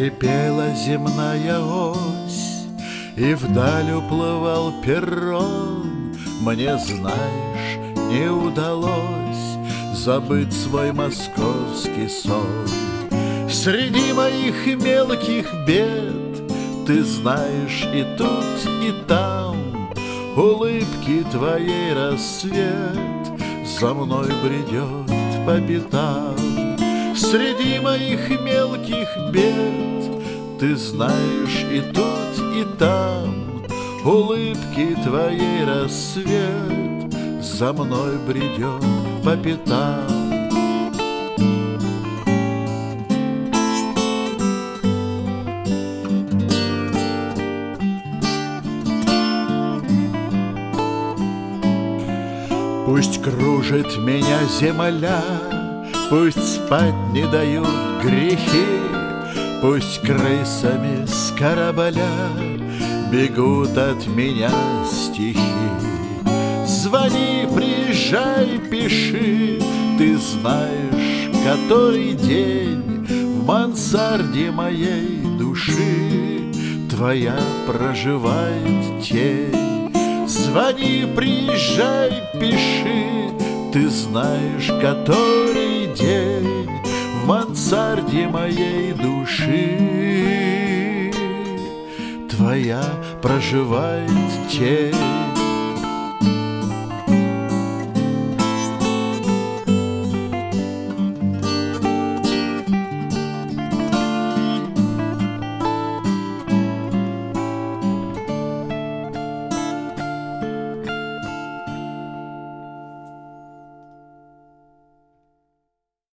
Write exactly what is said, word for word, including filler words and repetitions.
Скрипела земная ось, и вдаль уплывал перрон. Мне, знаешь, не удалось забыть свой московский сон. Среди моих мелких бед, ты знаешь, и тут, и там улыбки твоей рассвет за мной бредет по пятам. Среди моих мелких бед, ты знаешь, и тут, и там улыбки твоей рассвет за мной бредет по пятам. Пусть кружит меня земля, пусть спать не дают грехи, пусть крысами с корабля бегут от меня стихи. Звони, приезжай, пиши, ты знаешь, который день в мансарде моей души твоя проживает тень. Звони, приезжай, пиши, ты знаешь, который день в мансарде моей души твоя проживает тень.